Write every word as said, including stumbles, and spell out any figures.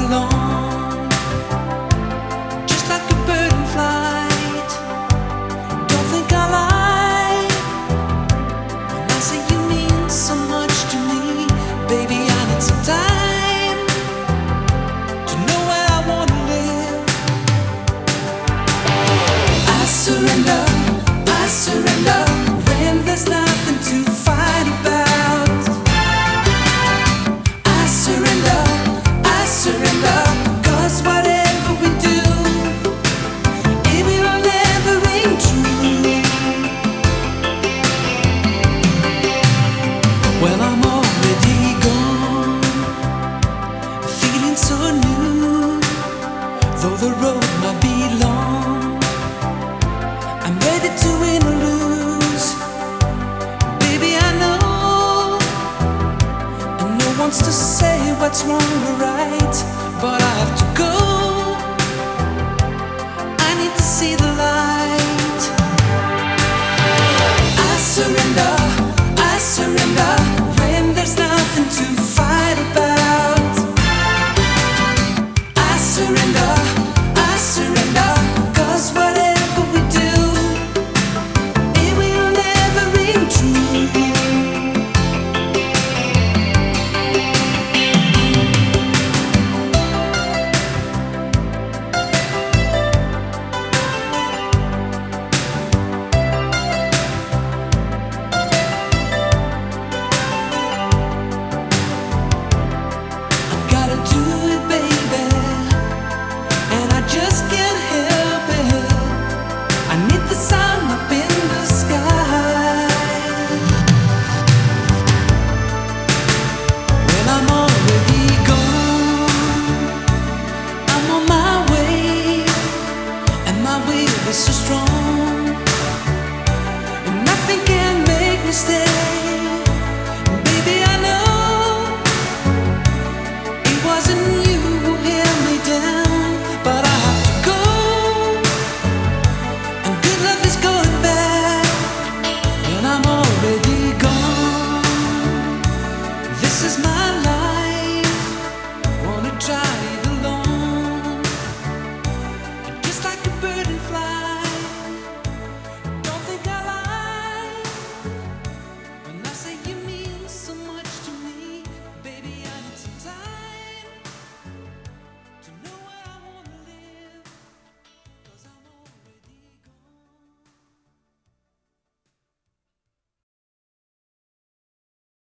along, just like a bird in flight. Don't think I lie when I say you mean so much to me. Baby, I need some time to know where I wanna live. I surrender, I surrender when there's nothing to fight about. I surrender, I surrender, 'cause whatever we do, it will never ring true. Well, I'm already gone, feeling so new. Though the road might be long, I'm ready to win or lose. Baby, I know, and no one's to say what's wrong or right, but I have to go. I need to see the light. I surrender, I surrender when there's nothing to fight about. I surrender,